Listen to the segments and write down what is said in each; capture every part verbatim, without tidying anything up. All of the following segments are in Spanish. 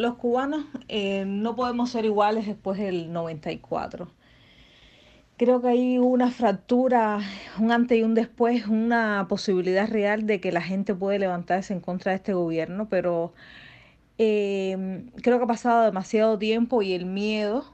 los cubanos eh, no podemos ser iguales después del noventa y cuatro. Creo que hay una fractura, un antes y un después, una posibilidad real de que la gente puede levantarse en contra de este gobierno, pero eh, creo que ha pasado demasiado tiempo y el miedo,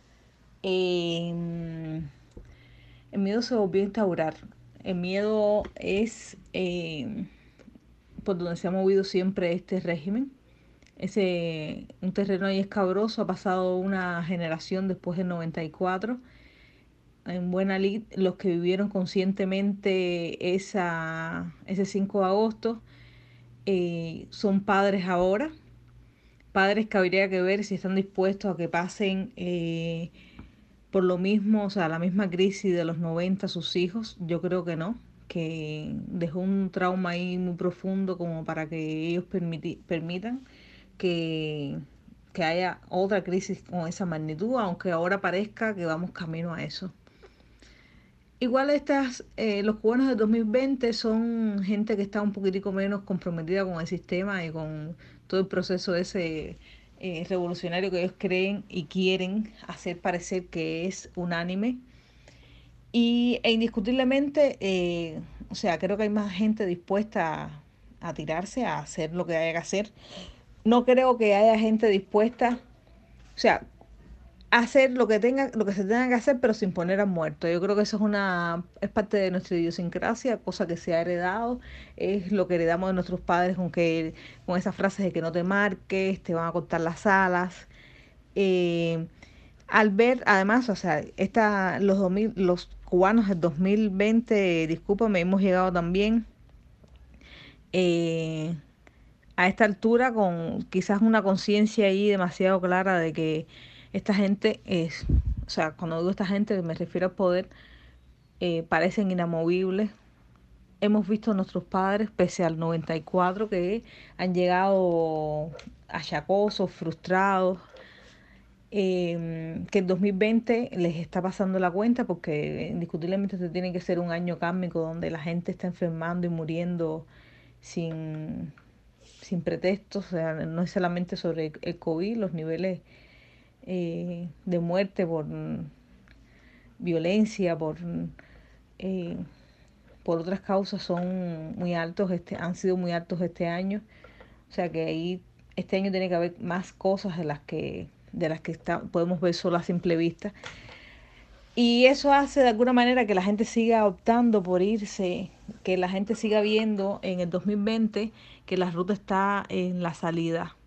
eh, el miedo se volvió a instaurar. El miedo es eh, por donde se ha movido siempre este régimen. Ese, un terreno ahí escabroso, ha pasado una generación después del noventa y cuatro. En buena lid, los que vivieron conscientemente esa, ese cinco de agosto eh, son padres ahora. Padres que habría que ver si están dispuestos a que pasen eh, por lo mismo, o sea, la misma crisis de los noventa sus hijos. Yo creo que no, que dejó un trauma ahí muy profundo como para que ellos permiti- permitan que, que haya otra crisis con esa magnitud, aunque ahora parezca que vamos camino a eso. Igual estas, eh, los cubanos de dos mil veinte son gente que está un poquitico menos comprometida con el sistema y con todo el proceso ese eh, revolucionario que ellos creen y quieren hacer parecer que es unánime. Y e indiscutiblemente, eh, o sea, creo que hay más gente dispuesta a, a tirarse, a hacer lo que haya que hacer. No creo que haya gente dispuesta, o sea, hacer lo que tenga, lo que se tenga que hacer, pero sin poner a muerto. Yo creo que eso es una, es parte de nuestra idiosincrasia, cosa que se ha heredado, es lo que heredamos de nuestros padres con que, con esas frases de que no te marques, te van a cortar las alas. Eh, Al ver, además, o sea, esta, los dos mil, los cubanos del dos mil veinte, discúlpame, hemos llegado también eh, a esta altura con quizás una conciencia ahí demasiado clara de que esta gente es, o sea, cuando digo esta gente me refiero al poder, eh, parecen inamovibles. Hemos visto a nuestros padres, pese al noventa y cuatro, que han llegado achacosos, frustrados, eh, que el dos mil veinte les está pasando la cuenta porque indiscutiblemente este tiene que ser un año kármico donde la gente está enfermando y muriendo sin, sin pretextos, o sea, no es solamente sobre el COVID, los niveles eh, de muerte por violencia, por, eh, por otras causas son muy altos, este, han sido muy altos este año, o sea que ahí este año tiene que haber más cosas de las que de las que está, podemos ver solo a simple vista. Y eso hace de alguna manera que la gente siga optando por irse, que la gente siga viendo en el dos mil veinte que la ruta está en la salida.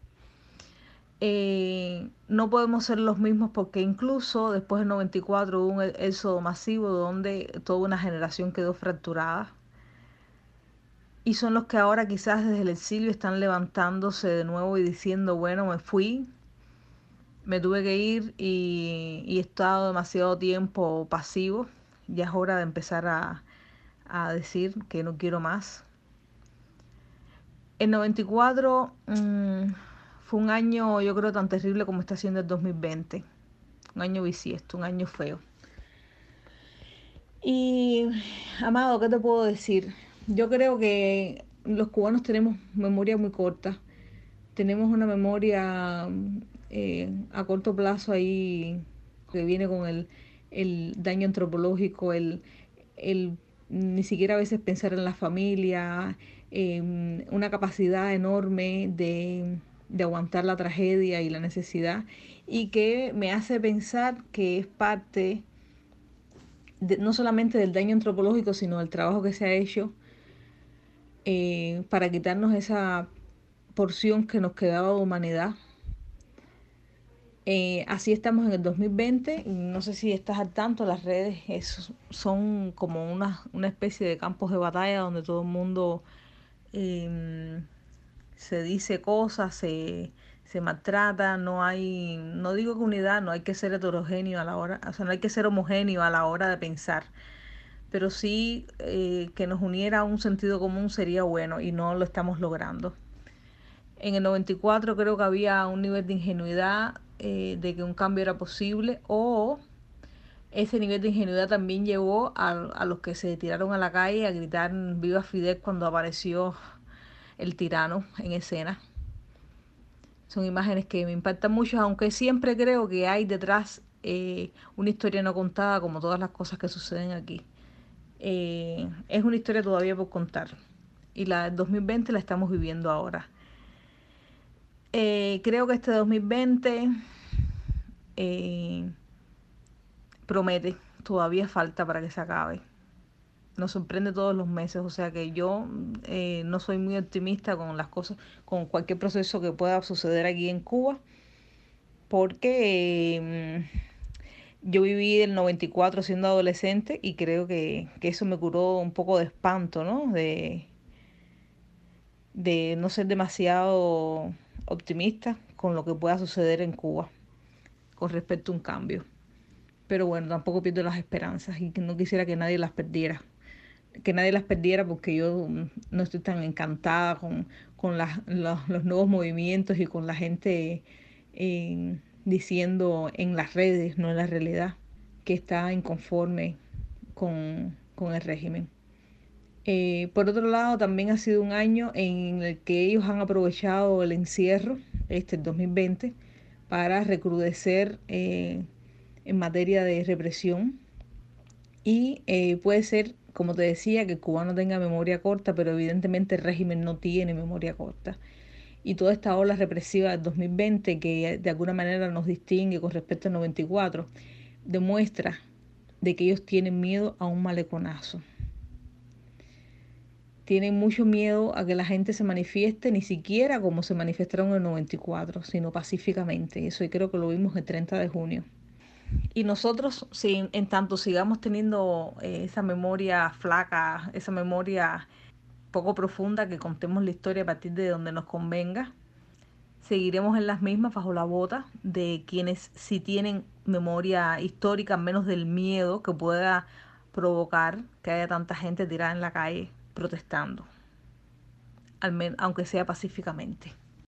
Eh, no podemos ser los mismos porque incluso después del noventa y cuatro hubo un éxodo masivo donde toda una generación quedó fracturada. Y son los que ahora quizás desde el exilio están levantándose de nuevo y diciendo, bueno, me fui, me tuve que ir y, y he estado demasiado tiempo pasivo. Ya es hora de empezar a, a decir que no quiero más. El noventa y cuatro mmm, fue un año, yo creo, tan terrible como está siendo el dos mil veinte. Un año bisiesto, un año feo. Y, Amado, ¿qué te puedo decir? Yo creo que los cubanos tenemos memoria muy corta. Tenemos una memoria eh, a corto plazo ahí que viene con el, el daño antropológico, el, el ni siquiera a veces pensar en la familia, eh, una capacidad enorme de, de aguantar la tragedia y la necesidad, y que me hace pensar que es parte de, no solamente del daño antropológico, sino del trabajo que se ha hecho eh, para quitarnos esa porción que nos quedaba de humanidad. Eh, así estamos en el dos mil veinte. No sé si estás al tanto, las redes es- son como una, una especie de campos de batalla donde todo el mundo eh, se dice cosas, se, se maltrata, no hay, no digo que unidad, no hay que ser heterogéneo a la hora, o sea, no hay que ser homogéneo a la hora de pensar, pero sí eh, que nos uniera a un sentido común sería bueno y no lo estamos logrando. En el noventa y cuatro creo que había un nivel de ingenuidad eh, de que un cambio era posible, o ese nivel de ingenuidad también llevó a, a los que se tiraron a la calle a gritar viva Fidel cuando apareció el tirano en escena. Son imágenes que me impactan mucho, aunque siempre creo que hay detrás eh, una historia no contada, como todas las cosas que suceden aquí. Eh, es una historia todavía por contar. Y la del dos mil veinte la estamos viviendo ahora. Eh, creo que este dos mil veinte eh, promete, todavía falta para que se acabe. Nos sorprende todos los meses, o sea que yo eh, no soy muy optimista con las cosas, con cualquier proceso que pueda suceder aquí en Cuba, porque eh, yo viví el noventa y cuatro siendo adolescente y creo que, que eso me curó un poco de espanto, ¿no? De, de no ser demasiado optimista con lo que pueda suceder en Cuba con respecto a un cambio. Pero bueno, tampoco pierdo las esperanzas y que no quisiera que nadie las perdiera. Que nadie las perdiera porque yo mm, no estoy tan encantada con, con las- los, los nuevos movimientos y con la gente eh, diciendo en las redes, no en la realidad, que está inconforme con, con el régimen. Eh, por otro lado, también ha sido un año en el que ellos han aprovechado el encierro, este el dos mil veinte, para recrudecer eh, en materia de represión. Y eh, puede ser, como te decía, que el cubano tenga memoria corta, pero evidentemente el régimen no tiene memoria corta. Y toda esta ola represiva del dos mil veinte, que de alguna manera nos distingue con respecto al noventa y cuatro, demuestra de que ellos tienen miedo a un maleconazo. Tienen mucho miedo a que la gente se manifieste, ni siquiera como se manifestaron en el noventa y cuatro, sino pacíficamente. Eso y creo que lo vimos el treinta de junio. Y nosotros, si en tanto sigamos teniendo eh, esa memoria flaca, esa memoria poco profunda, que contemos la historia a partir de donde nos convenga, seguiremos en las mismas bajo la bota de quienes sí tienen memoria histórica, menos del miedo que pueda provocar que haya tanta gente tirada en la calle protestando, al menos, aunque sea pacíficamente.